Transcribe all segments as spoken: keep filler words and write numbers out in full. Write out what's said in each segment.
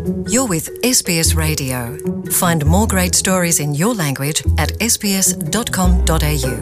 You're with S B S Radio. Find more great stories in your language at s b s dot com dot a u.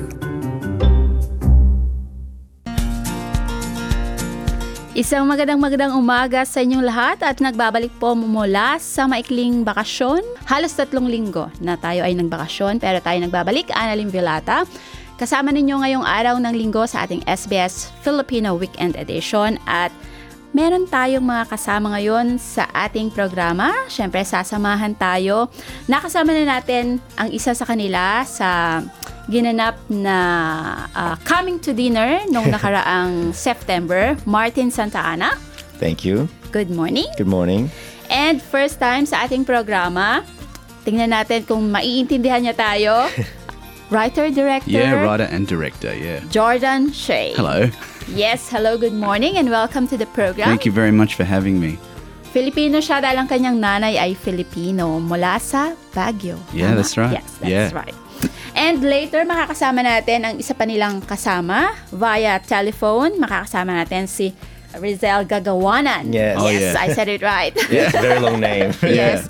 Isang magandang magandang umaga sa inyong lahat at nagbabalik po mula sa maikling bakasyon. Halos tatlong linggo na tayo ay nagbakasyon pero tayo nagbabalik. Annalyn Vilata. Kasama ninyo ngayong araw ng linggo sa ating S B S Filipino Weekend Edition at meron tayong mga kasama ngayon sa ating programa. Siyempre, sasamahan tayo. Nakasama na natin ang isa sa kanila sa ginanap na uh, Coming to Dinner noong nakaraang September, Martin Santa Ana. Thank you. Good morning. Good morning. And first time sa ating programa, tingnan natin kung maiintindihan niya tayo. Writer, director. Yeah, writer and director, yeah. Jordan Shea. Hello. Yes, hello, good morning and welcome to the program. Thank you very much for having me. Filipino siya dahil ang kanyang nanay ay Filipino mula sa Baguio. Yeah, Tama? that's right. Yes, that's yeah. right. And later, makakasama natin ang isa pa nilang kasama via telephone. Makakasama natin si Rizel Gagawanan. Yes. Oh, yes, yeah. I said it right. Yes, very long name. Yes.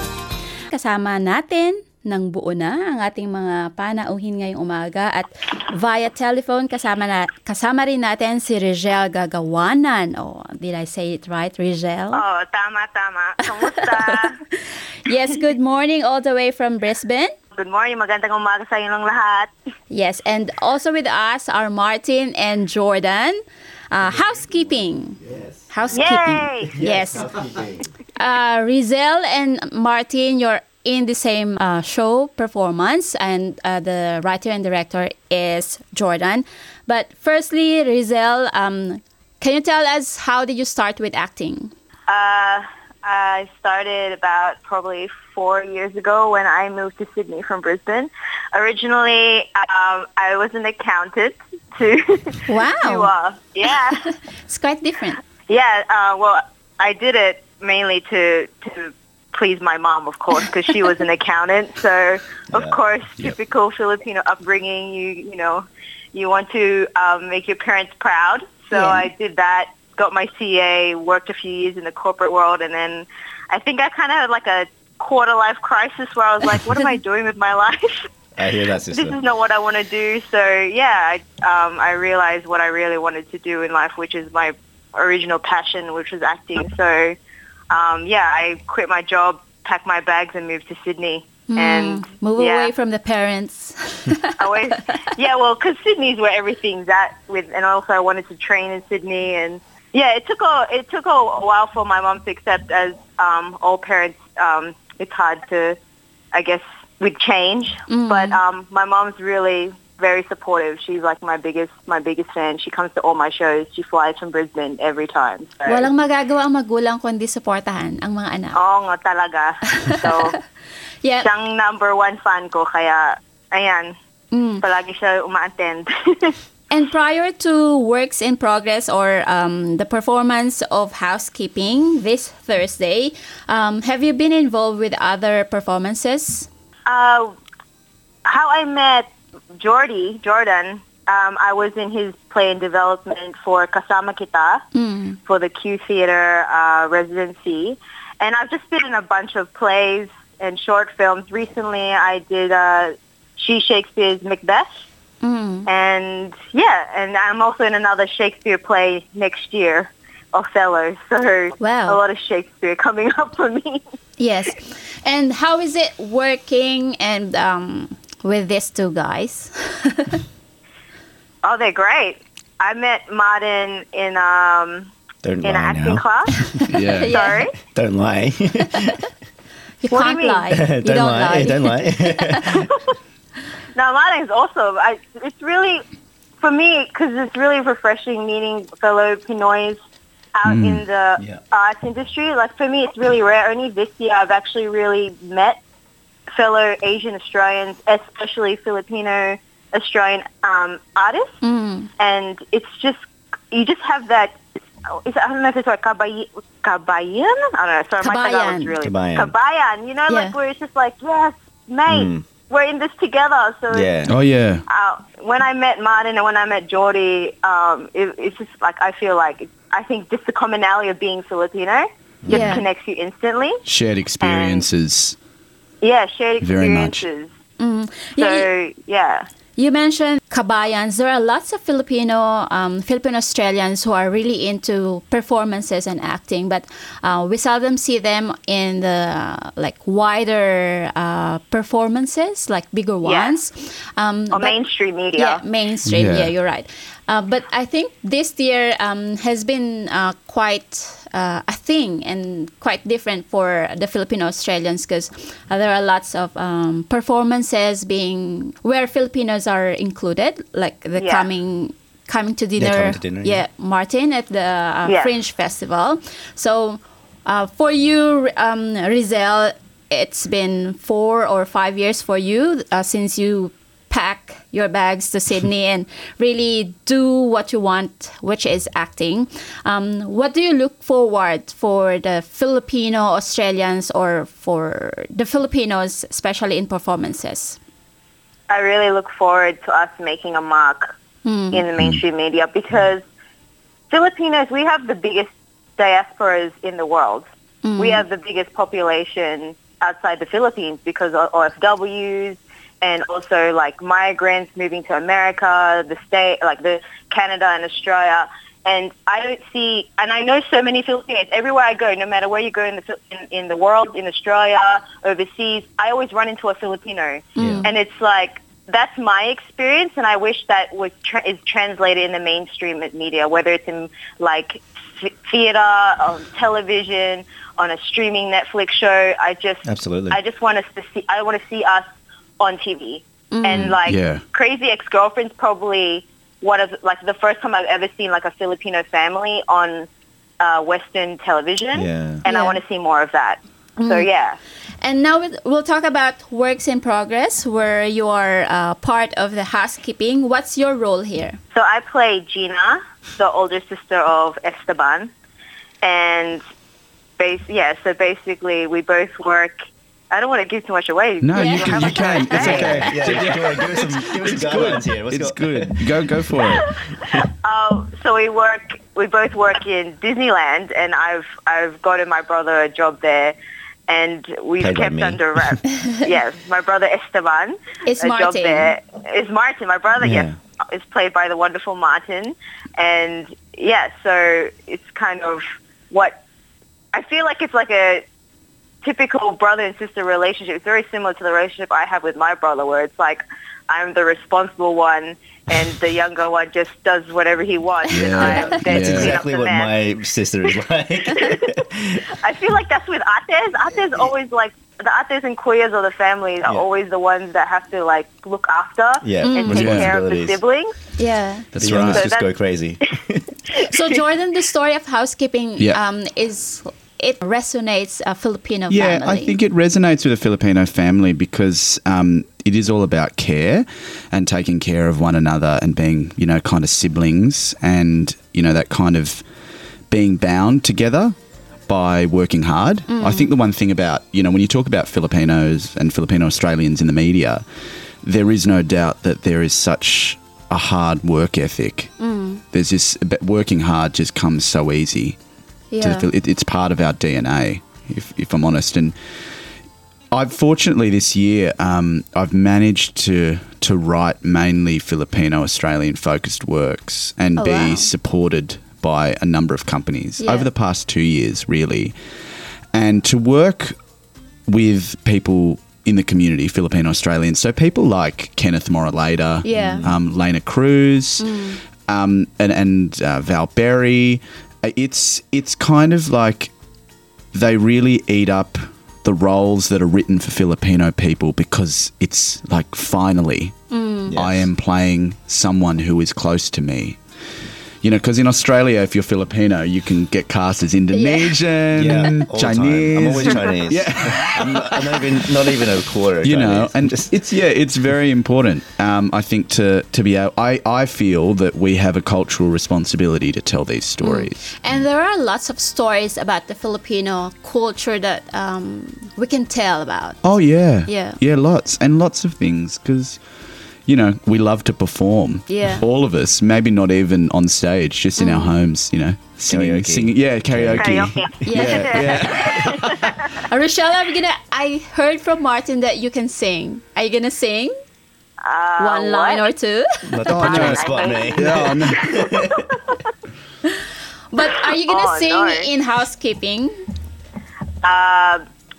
Kasama natin ng buo na ang ating mga panauhin ngayong umaga at via telephone kasama na kasama rin natin si Rizel Gagawanan. Oh, did I say it right, Rizel? Oh, tama tama. Kamusta? Yes, good morning all the way from Brisbane. Good morning, magandang umaga sa inyong lahat. Yes, and also with us are Martin and Jordan. Uh, housekeeping. Yes. Housekeeping. Yay! Yes. Uh, Rizel and Martin, you're in the same uh, show performance, and uh, the writer and director is Jordan. But firstly, Rizel, um, can you tell us how did you start with acting? Uh, I started about probably four years ago when I moved to Sydney from Brisbane. Originally, um, I was an accountant. To Wow. to, uh, yeah. It's quite different. Yeah. Uh, well, I did it mainly to to. please my mom, of course, because she was an accountant. So, of Yeah. course, Yep. typical Filipino upbringing, you you know, you want to um, make your parents proud. So Yeah. I did that, got my C A, worked a few years in the corporate world, and then I think I kind of had like a quarter-life crisis where I was like, what am I doing with my life? I hear that, This sister. is not what I want to do. So, yeah, I, um, I realized what I really wanted to do in life, which is my original passion, which was acting. So, Um, yeah, I quit my job, packed my bags, and moved to Sydney. Mm, And move yeah, away from the parents. I always, yeah, well, because Sydney's where everything's at. With, and also I wanted to train in Sydney, and yeah, it took a it took a while for my mom to accept. As um, all parents, um, it's hard to, I guess, with change. Mm. But um, my mom's really very supportive. She's like my biggest my biggest fan. She comes to all my shows. She flies from Brisbane every time. So. Walang magagawa ang magulang kundi suportahan ang mga anak. Oo nga talaga. So, Yeah. siyang number one fan ko. Kaya, ayan, Mm. palagi siya uma-attend. And prior to Works in Progress or um, the performance of Housekeeping this Thursday, um, have you been involved with other performances? uh, how I met Jordy, Jordan, um, I was in his play and development for Kasama Kita, Mm. for the Q Theater uh, residency. And I've just been in a bunch of plays and short films. Recently, I did uh, She Shakespeare's Macbeth. Mm. And, yeah, and I'm also in another Shakespeare play next year, Othello. So Wow. a lot of Shakespeare coming up for me. Yes. And how is it working and um, with these two guys? Oh, they're great. I met Martin in um Don't in an lie acting now. class. Yeah. Yeah. Sorry. Don't lie. You What do can't you mean? lie. You don't, don't lie. lie. Don't lie. No, Martin's awesome. I, it's really, for me, because it's really refreshing meeting fellow Pinoys out Mm. in the Yeah. arts industry. Like, for me, it's really rare. Only this year I've actually really met fellow Asian Australians, especially Filipino Australian um, artists. Mm. And it's just, you just have that, is, I don't know if it's like kabay, kabayan? I don't know. Sorry, my Tagalog is really... Kabayan. Kabayan. You know, Yeah. like where it's just like, yes, mate, Mm. we're in this together. So Yeah. Oh, yeah. uh, when I met Martin and when I met Jordy, um, it, it's just like, I feel like, I think just the commonality of being Filipino just Yeah. connects you instantly. Shared experiences. Yeah, shared Very much. experiences. Yeah, So yeah. You mentioned kabayans. There are lots of Filipino, um, Filipino Australians who are really into performances and acting, but uh, we seldom see them in the uh, like wider uh, performances, like bigger Yeah. ones. Um, Or but- mainstream media. Yeah, mainstream. Yeah. Yeah, you're right. Uh, but I think this year um, has been uh, quite uh, a thing and quite different for the Filipino Australians because uh, there are lots of um, performances being where Filipinos are included, like the Yeah. coming coming to dinner. Coming to Dinner, yeah, yeah. Martin at the uh, Yeah. Fringe Festival. So uh, for you, um, Rizel, it's been four or five years for you uh, since you pack your bags to Sydney and really do what you want, which is acting. Um, what do you look forward for the Filipino Australians or for the Filipinos, especially in performances? I really look forward to us making a mark in the mainstream media because Filipinos, we have the biggest diasporas in the world. We have the biggest population outside the Philippines because of O F Ws and also like migrants moving to America, the state, like the Canada and Australia. And I don't see, and I know so many Filipinos everywhere I go, no matter where you go in the Phil- in, in the world, in Australia, overseas, I always run into a Filipino, Yeah. and it's like that's my experience, and I wish that was tra- is translated in the mainstream media, whether it's in like th- theater, on television, on a streaming Netflix show. I just, Absolutely. I just want us to see, I want to see us on T V, and like Yeah. Crazy Ex-Girlfriend's probably one of like the first time I've ever seen like a Filipino family on uh, Western television, Yeah. and Yeah. I want to see more of that. So yeah. And now we- we'll talk about works in progress, where you are uh, part of the housekeeping. What's your role here? So I play Gina, the older sister of Esteban, and base yeah. So basically, we both work. I don't want to give too much away. No, Yeah. you can. You can. It's Hey. okay. Yeah, yeah, yeah, give us some, give us some guidelines here. What's It's go- good. Go go for it. Um, so we work. We both work in Disneyland, and I've I've gotten my brother a job there, and we've Played by kept me. under wraps. Yes, my brother Esteban. It's a job Martin. there. Is Martin, my brother? Yeah. Yes, is played by the wonderful Martin, and yeah, so it's kind of what I feel like. It's like a typical brother and sister relationship. It's very similar to the relationship I have with my brother, where it's like I'm the responsible one, and the younger one just does whatever he wants, and I'm there That's to Yeah. clean exactly up the what mess. my sister is like. I feel like that's with ates. Ates always like the ates and kuyas of the family are Yeah. always the ones that have to like look after Yeah. and take Yeah. care of the Responsibilities. siblings. Yeah. That's the youngest right. So just go that's- crazy. So Jordan, the story of housekeeping Yeah. um, is it resonates a Filipino Yeah, family. I think it resonates with a Filipino family because um, it is all about care and taking care of one another and being, you know, kind of siblings and, you know, that kind of being bound together by working hard. I think the one thing about, you know, when you talk about Filipinos and Filipino Australians in the media, there is no doubt that there is such a hard work ethic. There's this, but working hard just comes so easy. To yeah. the, Fil- it, it's part of our D N A, if, if I'm honest. And I've fortunately this year um, I've managed to to write mainly Filipino Australian focused works and Oh, be wow. supported by a number of companies Yeah. over the past two years, really, and to work with people in the community, Filipino Australians. So people like Kenneth Moraleda, Yeah. um, Lena Cruz, um, and, and uh, Val Berry. It's it's kind of like they really eat up the roles that are written for Filipino people because it's like finally I am playing someone who is close to me. You know, because in Australia, if you're Filipino, you can get cast as Indonesian, Yeah, all the time. Chinese. I'm always Chinese. Yeah. I'm, not, I'm not even not even a quarter. You Chinese. know, and I'm just it's yeah, it's very important. Um, I think to to be able, I I feel that we have a cultural responsibility to tell these stories. And there are lots of stories about the Filipino culture that um, we can tell about. Oh yeah, Yeah. yeah, lots and lots of things because you know, we love to perform. Yeah. All of us, maybe not even on stage, just in our homes, you know, singing, Karaoke. singing. Yeah, karaoke. Karaoke. Yeah. Yeah. Uh, Rochelle, are you gonna? I heard from Martin that you can sing. Are you gonna sing Uh, one line what? or two? Not to put you on the spot, mate. Yeah, I know. But are you gonna Oh, sing no. in housekeeping? Uh,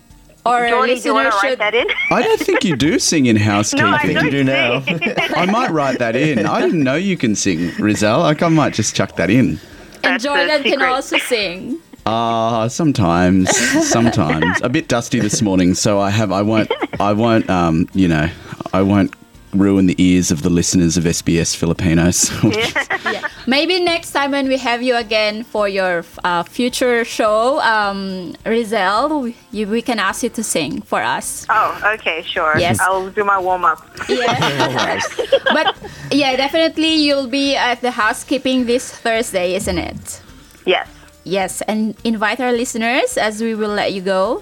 Or Jordy, do you want listeners to write should? that in? I don't think you do sing in No, I housekeeping. don't you do now. sing. I might write that in. I didn't know you can sing, Rizal. Like, I might just chuck that in. And That's a Jordan can secret. also sing. Ah, sometimes, sometimes. A bit dusty this morning, so I have. I won't. I won't. Um, you know, I won't ruin the ears of the listeners of S B S Filipinos. Yeah. Maybe next time when we have you again for your uh, future show, um, Rizal, we, you, we can ask you to sing for us. Oh, okay, sure. Yes. I'll do my warm up. Yeah. But yeah, definitely you'll be at the housekeeping this Thursday, isn't it? Yes. Yes, and invite our listeners as we will let you go.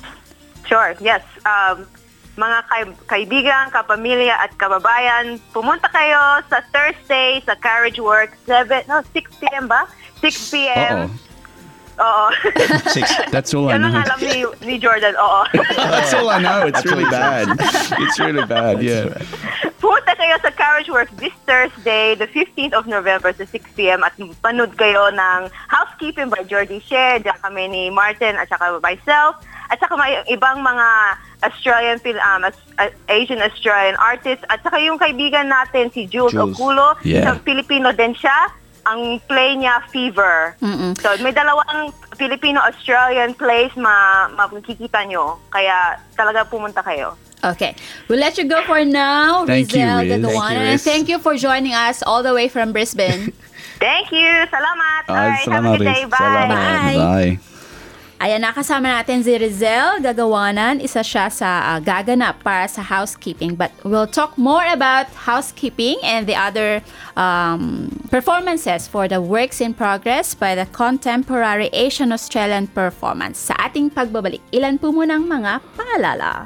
Sure, yes. Um, mga kay- kaibigan, kapamilya at kababayan, pumunta kayo sa Thursday sa Carriage Works, seven, no, six p.m. ba? six p.m. Uh-oh. Oo. Six. That's all I Yun ang know. alam ni, ni Jordan, oo. That's all I know. It's really bad. It's really bad. Yeah. Pumunta kayo sa Carriage Works this Thursday, the fifteenth of November sa six p.m. at panood kayo ng Housekeeping by Jordy Share. Diyan kami ni Martin at saka myself. At saka may ibang mga Australian, Fil- um, As- uh, Asian Australian artists. At saka yung kaibigan natin, si Jules, Jules. Oculo. Yeah. Isang Filipino din siya. Ang play niya, Fever. So, may dalawang Filipino-Australian plays ma makikita nyo. Kaya talaga pumunta kayo. Okay, we'll let you go for now, Thank you, Rizal Riz. Gagawanan. Thank you, And Riz. thank you for joining us all the way from Brisbane. Thank you. Salamat. Ay, Alright, have a salamat, good day. Riz. Bye. Salamat. Bye. Bye. Ayan, nakasama natin si Rizal Gagawanan. Isa siya sa uh, gaganap para sa housekeeping. But we'll talk more about housekeeping and the other um, performances for the Works in Progress by the Contemporary Asian Australian Performance. Sa ating pagbabalik, ilan po munang mga paalala.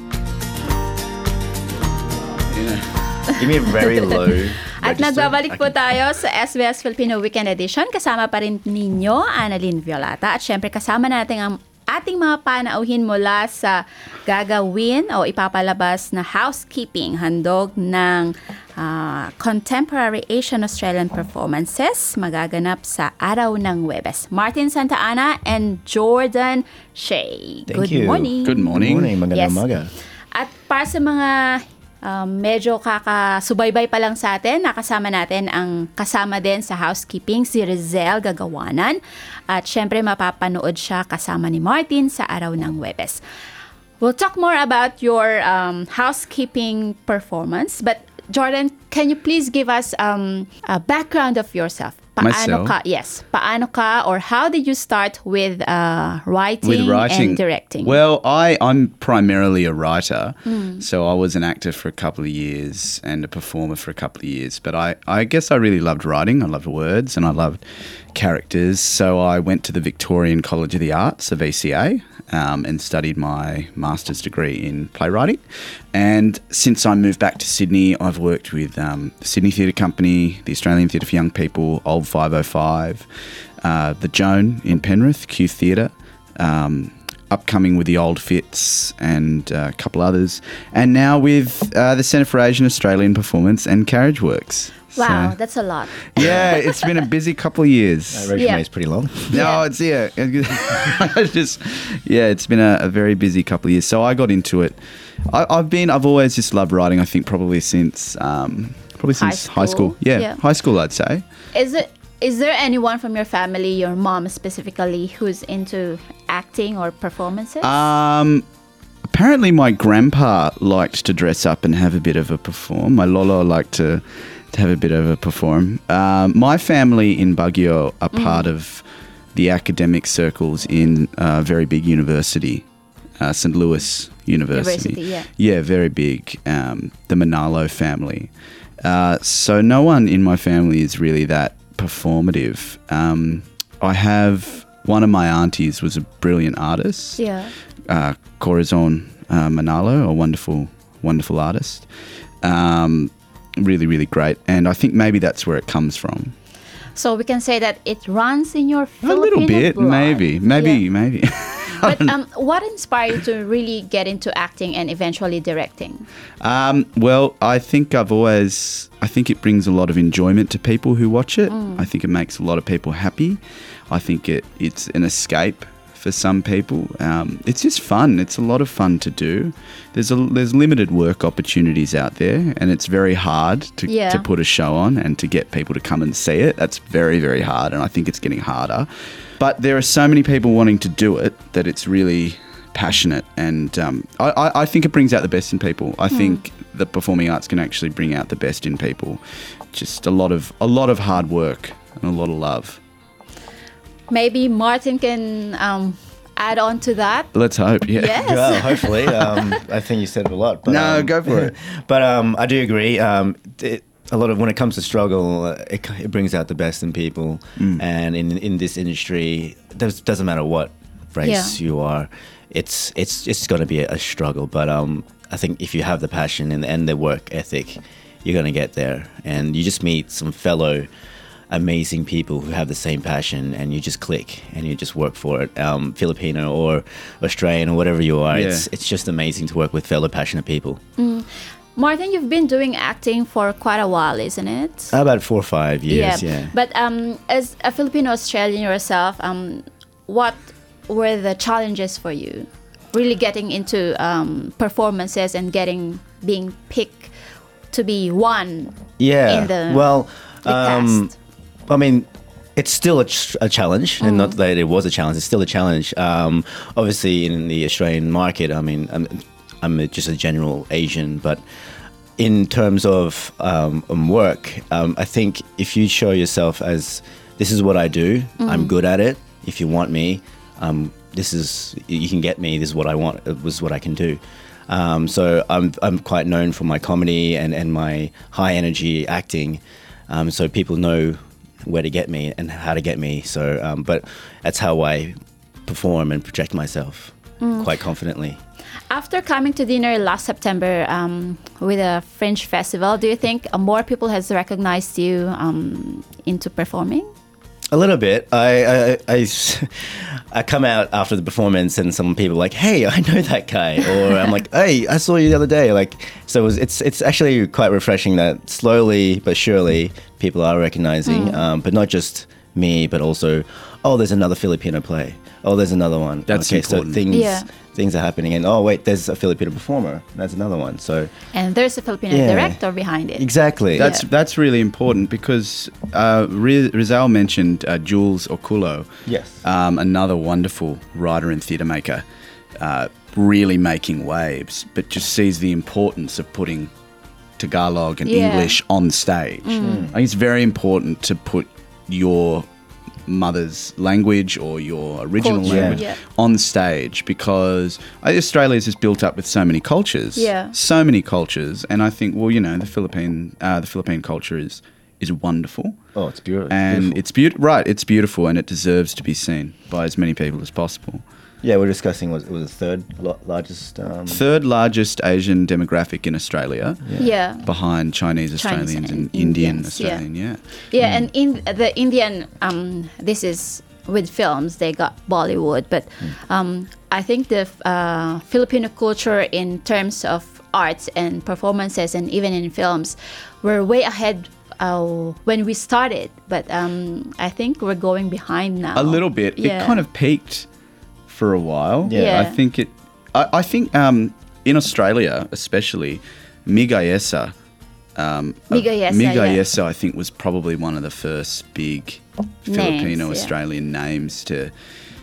Give me a very low At register. nagbabalik po Okay. tayo sa S B S Filipino Weekend Edition. Kasama pa rin ninyo, Annalyn Violata. At syempre kasama natin ang ating mga panauhin mula sa gagawin o ipapalabas na housekeeping handog ng ah, Contemporary Asian Australian Performances magaganap sa araw ng Huwebes. Martin Santa Ana and Jordan Shea. Thank Good you. morning. Good morning. Morning, magandang Yes. umaga. At para sa mga um, medyo kakasubaybay pa lang sa atin, nakasama natin ang kasama din sa housekeeping, si Rizal Gagawanan. At syempre mapapanood siya kasama ni Martin sa araw ng Huwebes. We'll talk more about your um, housekeeping performance. But Jordan, can you please give us um, a background of yourself? Paano Myself? ka, yes, paano ka or how did you start with uh, writing, With writing and directing? Well, I I'm primarily a writer, so I was an actor for a couple of years and a performer for a couple of years. But I I guess I really loved writing. I loved words and I loved characters. So I went to the Victorian College of the Arts, the V C A, um, and studied my master's degree in playwriting. And since I moved back to Sydney, I've worked with um, the Sydney Theatre Company, the Australian Theatre for Young People, Old five oh five, uh, the Joan in Penrith, Q Theatre, um, upcoming with the Old Fits and uh, a couple others, and now with uh, the Centre for Asian Australian Performance and Carriage Works. Wow, So, that's a lot. yeah, it's been a busy couple of That years. resume Yeah. is pretty long. No, it's yeah, I just yeah, it's been a, a very busy couple of years. So I got into it. I, I've been, I've always just loved writing. I think probably since um, probably High since high school? school. Yeah, Yeah. high school, I'd say. Is it? Is there anyone from your family, your mom specifically, who's into acting or performances? Um, apparently, my grandpa liked to dress up and have a bit of a perform. My lolo liked to, to have a bit of a perform. Um, my family in Baguio are part of the academic circles in a very big university, uh, Saint Louis University. University, yeah. Yeah, very big. Um, the Manalo family. Uh, so no one in my family is really that performative. Um, I have one of my aunties was a brilliant artist. yeah. Uh, Corazon uh, Manalo, a wonderful, wonderful artist. Um, really, really great. And I think maybe that's where it comes from. So we can say that it runs in your A Filipino little bit, blood. maybe, maybe, Yeah. maybe. But um, what inspired you to really get into acting and eventually directing? Um, well, I think I've always, I think it brings a lot of enjoyment to people who watch it. I think it makes a lot of people happy. I think it, it's an escape for some people. Um, it's just fun. It's a lot of fun to do. There's a, there's limited work opportunities out there, and it's very hard to, Yeah. to put a show on and to get people to come and see it. That's very, very hard, and I think it's getting harder. But there are so many people wanting to do it that it's really passionate, and um, I, I, I think it brings out the best in people. I think the performing arts can actually bring out the best in people. Just a lot of a lot of hard work and a lot of love. Maybe Martin can um, add on to that. Let's hope. Yeah. Yes. Well, hopefully. Um, I think you said it a lot. But, No, um, go for it. But um, I do agree. Um, it, a lot of when it comes to struggle, uh, it, it brings out the best in people. Mm. And in in this industry, it does, doesn't matter what race Yeah. you are, it's it's it's going to be a, a struggle. But um, I think if you have the passion and, and the work ethic, you're going to get there. And you just meet some fellow amazing people who have the same passion, and you just click and you just work for it. Um, Filipino or Australian or whatever you are, Yeah. it's it's just amazing to work with fellow passionate people. Martin, you've been doing acting for quite a while, isn't it? About four or five years, yeah. But um, as a Filipino Australian yourself, um, what were the challenges for you? Really getting into um, performances and getting being picked to be one Yeah. in the, well, the um, cast. I mean, it's still a, ch- a challenge, and not that it was a challenge. It's still a challenge. Um, obviously, in the Australian market, I mean, I'm, I'm a- just a general Asian, but in terms of um, um, work, um, I think if you show yourself as this is what I do, I'm good at it. If you want me, um, this is you can get me. This is what I want. It was what I can do. Um, so I'm I'm quite known for my comedy and, and my high energy acting. Um, so people know where to get me and how to get me. So, um, but that's how I perform and project myself quite confidently. After coming to dinner last September um, with a Fringe Festival, do you think uh, more people has recognized you um, into performing? A little bit. I, I, I, I come out after the performance and some people are like, hey, I know that guy. Or I'm like, hey, I saw you the other day. Like, so it was, it's it's actually quite refreshing that slowly but surely people are recognizing, um, but not just me, but also, oh, there's another Filipino play. Oh, there's another one. That's okay, important. So things, Yeah. things are happening. And oh, wait, there's a Filipino performer. That's another one. So And there's a Filipino Yeah. director behind it. exactly. That's that's really important because uh, Ri- Rizal mentioned uh, Jules Okulo, Yes. um, another wonderful writer and theatre maker, uh, really making waves, but just sees the importance of putting Tagalog and Yeah. English on stage. I think it's very important to put your mother's language or your original Culture, language yeah. on stage because uh, Australia is just built up with so many cultures, Yeah. so many cultures, and I think, well, you know, the Philippine, uh, the Philippine culture is is wonderful, oh, it's beautiful. and it's beautiful, right? It's beautiful, and it deserves to be seen by as many people as possible. yeah, we're discussing was it was the third lo- largest. Um, Third largest Asian demographic in Australia, Yeah. behind Chinese Australians and, and Indian Indians, yeah. Australian. Yeah, Yeah, and in the Indian, um, this is with films, they got Bollywood, but um, I think the uh, Filipino culture in terms of arts and performances and even in films, we're way ahead uh, when we started, but um, I think we're going behind now. a little bit. Yeah. It kind of peaked for a while. Yeah. I think it. I, I think um, in Australia, especially, Migayesa. Um, uh, Migayesa, Migayesa, I think, was probably one of the first big Filipino yeah. Australian names to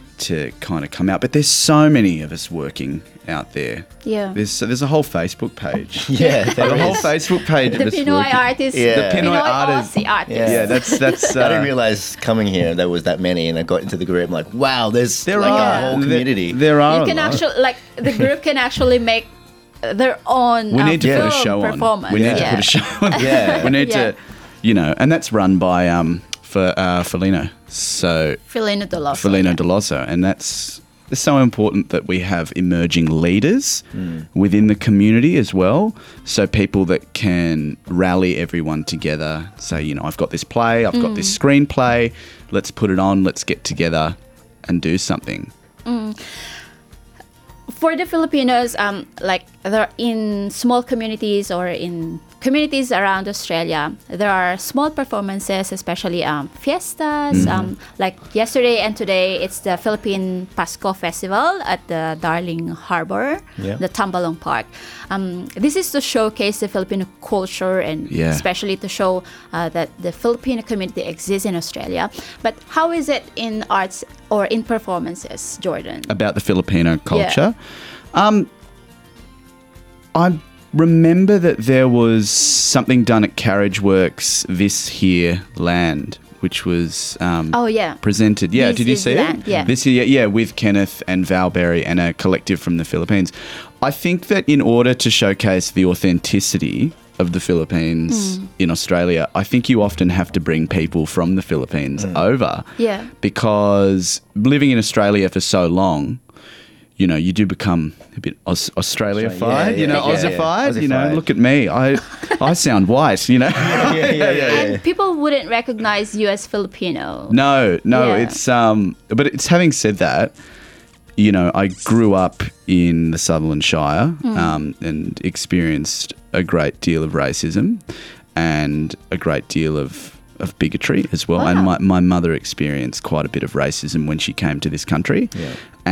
to kind of come out. But there's so many of us working out there. Yeah. There's there's a whole Facebook page. yeah, there The whole is. Facebook page of The us Pinoy working. artists, Yeah. The Pinoy Pinoy artists. Aussie artists. Yeah. Yeah, that's that's. I didn't uh, realize coming here there was that many, and I got into the group. I'm like, wow, there's There like are a whole There- community. There, are. You a can lot. actually, like, the group can actually make their own We uh, need to put a film show on. performance. We need yeah. to put a show on. Yeah. we need Yeah. to, you know, and that's run by um for uh Felino. So Felino Doloso. Felino yeah. Deloso, and that's it's so important that we have emerging leaders within the community as well. So people that can rally everyone together, say, you know, I've got this play, I've got this screenplay, let's put it on, let's get together and do something. For the Filipinos, um, like they're in small communities or in communities around Australia, there are small performances, especially um, fiestas. Mm-hmm. Um, like yesterday and today, it's the Philippine Pasko Festival at the Darling Harbour, Yeah. the Tambalong Park. Um, this is to showcase the Filipino culture and Yeah. especially to show uh, that the Filipino community exists in Australia. But how is it in arts or in performances, Jordan? About the Filipino culture. Um, I remember that there was something done at Carriage Works this here land, which was um, Oh, yeah. presented. Yeah, This did you is see land, it? yeah. This year, yeah, with Kenneth and Val Berry and a collective from the Philippines. I think that in order to showcase the authenticity of the Philippines in Australia, I think you often have to bring people from the Philippines over. Yeah. Because living in Australia for so long, you know, you do become a bit Aus- Australia-fied, Yeah, yeah, you know, yeah, yeah. Aussified, you know, Aussified. look at me. I I sound white, you know. yeah, yeah, yeah, yeah. And people wouldn't recognize you as Filipino. No, no, Yeah. it's um but it's having said that, you know, I grew up in the Sutherland Shire um, and experienced a great deal of racism and a great deal of, of bigotry as well. Wow. And my, my mother experienced quite a bit of racism when she came to this country. Yeah.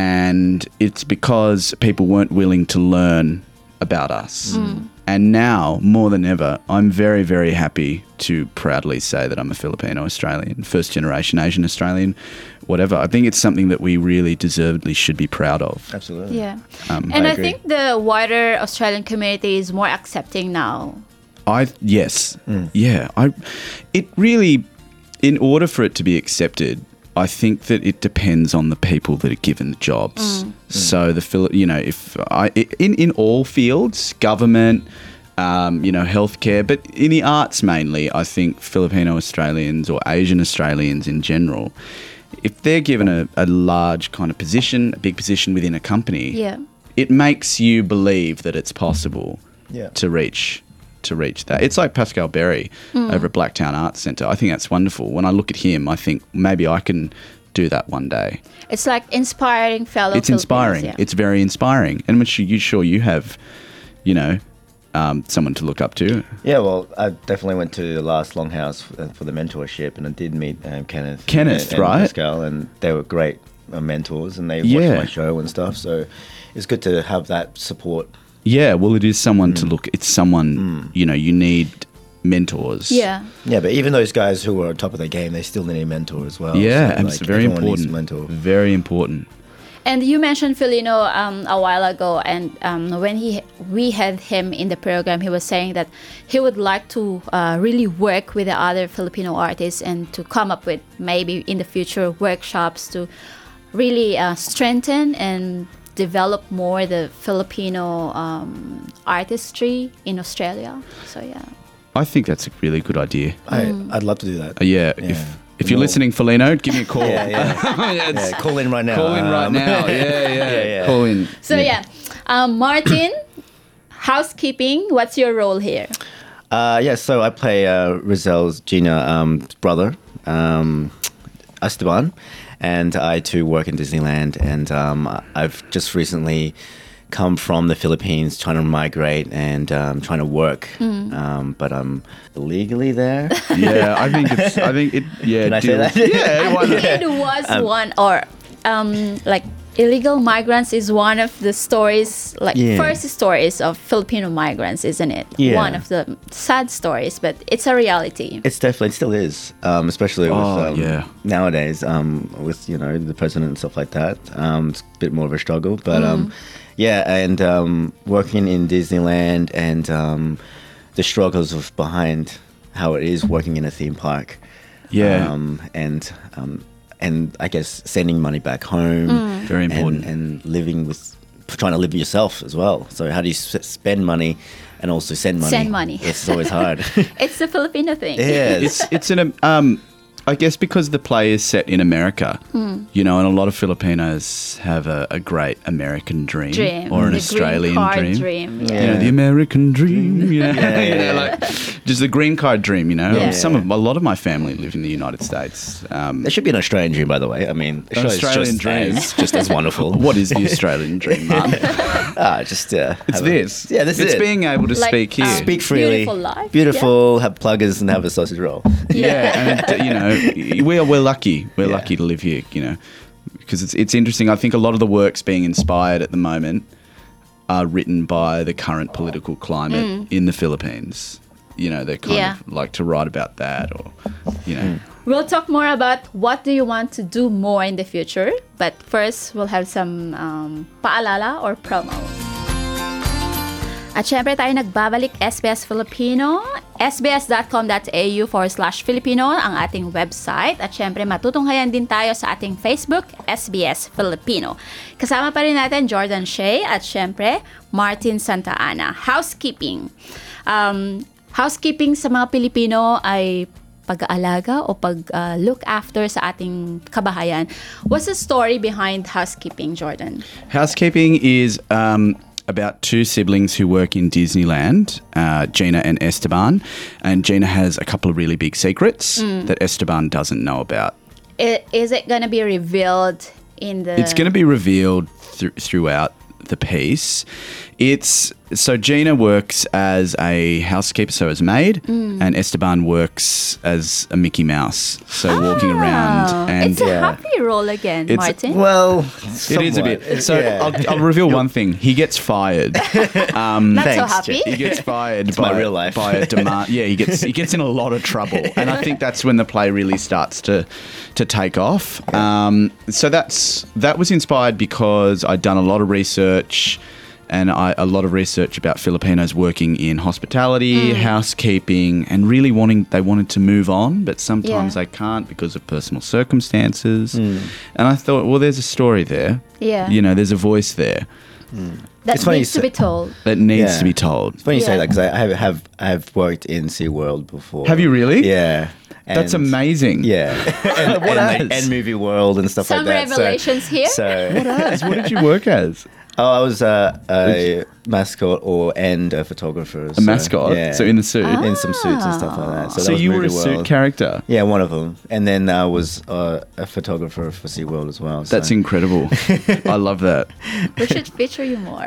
And it's because people weren't willing to learn about us. And now, more than ever, I'm very, very happy to proudly say that I'm a Filipino Australian, first generation Asian Australian, whatever. I think it's something that we really deservedly should be proud of. Absolutely. Yeah. Um, and I I, agree. think the wider Australian community is more accepting now. I yes, yeah. I it really, in order for it to be accepted, I think that it depends on the people that are given the jobs. So the Phil, you know, if I in in all fields, government, um, you know, healthcare, but in the arts mainly, I think Filipino Australians or Asian Australians in general, if they're given a, a large kind of position, a big position within a company, Yeah. it makes you believe that it's possible Yeah. to reach to reach that. It's like Pascal Berry over at Blacktown Arts Centre. I think that's wonderful. When I look at him, I think maybe I can do that one day. It's like inspiring fellow It's Filipinos, inspiring. yeah. It's very inspiring. And I'm sure you sure you have, you know, um, someone to look up to. Yeah, well, I definitely went to the last Longhouse for, for the mentorship, and I did meet um, Kenneth. Kenneth, and, and right? Pascal, and they were great uh, mentors, and they Yeah. watched my show and stuff. So it's good to have that support. Yeah, well, it is someone to look. It's someone, you know, you need mentors. Yeah. Yeah, but even those guys who were on top of their game, they still need a mentor as well. Yeah, So, it's like, very everyone needs important. a mentor. Very important. And you mentioned Filino um, a while ago, and um, when he we had him in the program, he was saying that he would like to uh, really work with the other Filipino artists and to come up with maybe in the future workshops to really uh, strengthen and develop more the Filipino um, artistry in Australia. So yeah. I think that's a really good idea. I, I'd love to do that. Uh, yeah, Yeah. if if you're More. listening, Felino, give me a call. Yeah, yeah. Yeah, it's- Yeah, call in right now. Call in right Um, now. Yeah, yeah, Yeah, yeah. Call in. So yeah, Um, Martin, housekeeping. What's your role here? Uh, yeah, so I play uh, Rizel's Gina um, brother, um, Esteban, and I too work in Disneyland. And um, I've just recently come from the Philippines, trying to migrate and um, trying to work, um, but I'm illegally there. Yeah, I think it's. I think it. Yeah. Can I say deals- that? Yeah. I why think not? it was one or um, like illegal migrants is one of the stories, like Yeah. first stories of Filipino migrants, isn't it? Yeah. One of the sad stories, but it's a reality. It's definitely, it still is, um, especially with Oh, um, yeah. nowadays, um, with, you know, the president and stuff like that. Um, it's a bit more of a struggle, but um, yeah, and um, working in Disneyland and um, the struggles of behind how it is working in a theme park. Yeah. Um, and um, and I guess sending money back home. Very and- important. And, living with, trying to live yourself as well. So how do you s- spend money and also send money? Send money. It's always hard. It's the Filipino thing. Yeah, It's it's an um I guess because the play is set in America, Hmm. you know, and a lot of Filipinos have a, a great American dream, Dream. or an The Australian green card dream. dream. You Yeah. know, the American dream. You know, Yeah, You know, yeah. like just the green card dream. You know, Yeah. some of a lot of my family live in the United States. Um, There should be an Australian dream, by the way. I mean, An Australia's Australian just dream. as, just as wonderful. what is the Australian dream, Mum? Ah, just uh, It's have a- this. Yeah, this it's is it. being able to Like, speak here. um, Speak freely. Beautiful life, Beautiful. Have pluggers and have a sausage roll. Yeah, and uh, you know, we're we're lucky. We're Yeah. lucky to live here. You know, because it's it's interesting. I think a lot of the works being inspired at the moment are written by the current political climate in the Philippines. You know, they kind Yeah. of like to write about that, or you know. We'll talk more about what do you want to do more in the future. But first, we'll have some um, paalala or promo. At syempre tayo nagbabalik S B S Filipino, sbs.com.au forward slash Filipino ang ating website. At syempre matutunghayan din tayo sa ating Facebook, S B S Filipino. Kasama pa rin natin Jordan Shea at syempre Martin Santa Ana. Housekeeping. Um, housekeeping sa mga Pilipino ay pag-aalaga o pag-look after sa ating kabahayan. What's the story behind housekeeping, Jordan? Housekeeping is um, about two siblings who work in Disneyland, uh, Gina and Esteban. And Gina has a couple of really big secrets that Esteban doesn't know about. I- Is it going to be revealed in the... It's going to be revealed thr throughout the piece. It's so Gina works as a housekeeper, so as maid, and Esteban works as a Mickey Mouse, so walking around. Oh, And it's a Yeah. happy role again, It's- Martin. Well, it is a bit. So I'll, I'll reveal one thing: he gets fired. Not so thanks, happy. He gets fired It's by my real life. by a demand. Yeah, he gets he gets in a lot of trouble, and I think that's when the play really starts to to take off. Um, so that's that was inspired because I'd done a lot of research. And I, a lot of research about Filipinos working in hospitality, housekeeping, and really wanting, they wanted to move on, but sometimes Yeah. they can't because of personal circumstances. And I thought, well, there's a story there. Yeah. You know, there's a voice there that It's funny needs to you be told. that needs Yeah. to be told. It's funny you say Yeah. that because I have, have I've worked in SeaWorld before. Have you really? Yeah. That's And- amazing. Yeah. and, What and, else? and movie world and stuff Some like that. So- revelations here? So, What else? What did you work as? oh, I was uh, a mascot or and a photographer. A mascot? Yeah. So in the suit? in some suits and stuff like that. So, So that was you were a movie suit world. character? Yeah, one of them. And then I was uh, a photographer for SeaWorld as well. That's so. incredible. I love that. We should feature you more.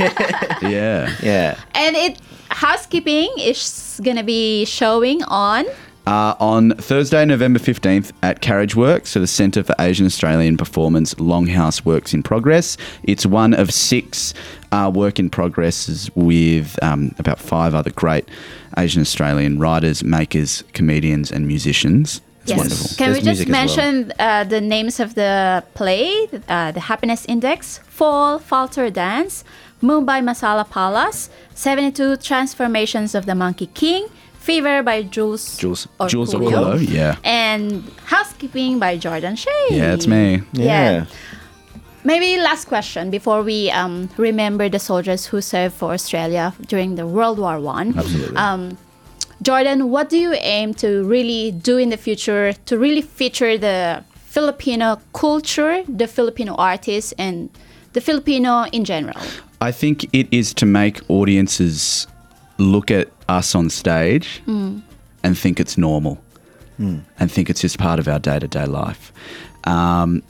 Yeah. Yeah. And it housekeeping is going to be showing on... Uh, on Thursday, November fifteenth at Carriage Works, so the Centre for Asian Australian Performance Longhouse Works in Progress. It's one of six uh, work in progresses with um, about five other great Asian Australian writers, makers, comedians and musicians. It's Yes. wonderful. Can we There's just music as well. mention uh, the names of the play? Uh, the Happiness Index, Fall, Falter Dance, Mumbai Masala Palace, seventy-two Transformations of the Monkey King, Fever by Jules Jules- Jules Orcullo, Orcullo, yeah. and Housekeeping by Jordan Shea. Yeah, it's me. Yeah. Maybe last question before we um, remember the soldiers who served for Australia during the World War One. Absolutely. Um, Jordan, what do you aim to really do in the future to really feature the Filipino culture, the Filipino artists, and the Filipino in general? I think it is to make audiences look at us on stage and think it's normal and think it's just part of our day-to-day life. Um,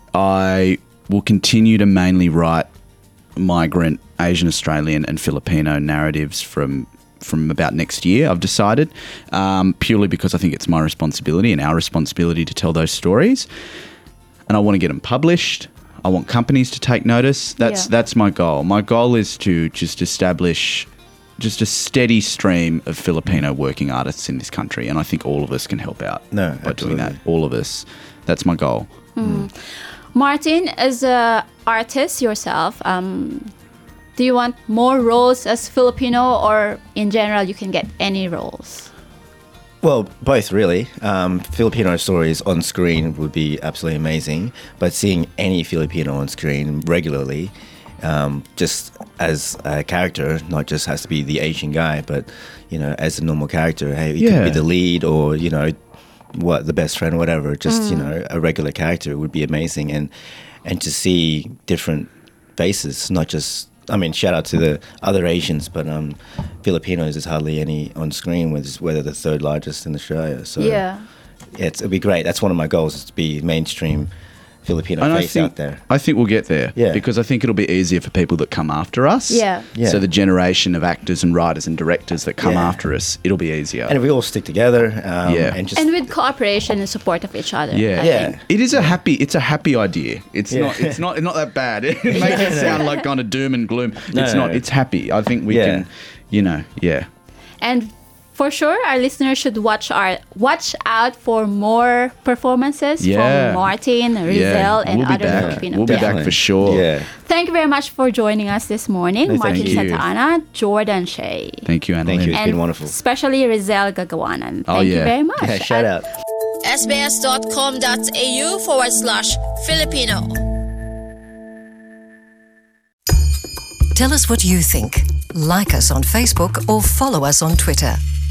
I will continue to mainly write migrant, Asian Australian and Filipino narratives from from about next year, I've decided, um, purely because I think it's my responsibility and our responsibility to tell those stories. And I want to get them published. I want companies to take notice. That's Yeah. that's my goal. My goal is to just establish just a steady stream of Filipino working artists in this country, and I think all of us can help out No, by doing that. absolutely. All of us. That's my goal. Martin, as a artist yourself, um, do you want more roles as Filipino, or in general you can get any roles? Well, both really. Um, Filipino stories on screen would be absolutely amazing, but seeing any Filipino on screen regularly, um, just as a character, not just has to be the Asian guy, but you know, as a normal character, hey, you Yeah. could be the lead, or you know, what the best friend, whatever, just you know a regular character would be amazing, and and to see different faces, not just. I mean, shout out to the other Asians, but um, Filipinos there's hardly any on screen. With we're the third largest in Australia, so Yeah. yeah, it's, it'd be great. That's one of my goals is to be mainstream Filipino And I face think, out there. I think we'll get there. Yeah. Because I think it'll be easier for people that come after us. Yeah. Yeah. So the generation of actors and writers and directors that come Yeah. after us, it'll be easier. And if we all stick together, um, Yeah. and just And with cooperation and support of each other. Yeah, I Yeah. think. It is a happy. It's a happy idea. It's Yeah. not. It's not. Not that bad. It makes it sound like kind of doom and gloom. No, it's no, not. no. It's happy. I think we Yeah. can. You know. Yeah. And for sure, our listeners should watch our watch out for more performances Yeah. from Martin, Rizel, and we'll be other back. Filipino. We'll be Yeah. back for sure. Yeah. Thank you very much for joining us this morning, No, Martin thank you. Santa Ana, Jordan Shea, Thank you, Annalyn. Thank you. It's and been wonderful. especially Rizel Gagawanan. Thank Oh, you yeah. very much. Yeah, shout At- out. sbs.com.au forward slash Filipino. Tell us what you think. Like us on Facebook or follow us on Twitter.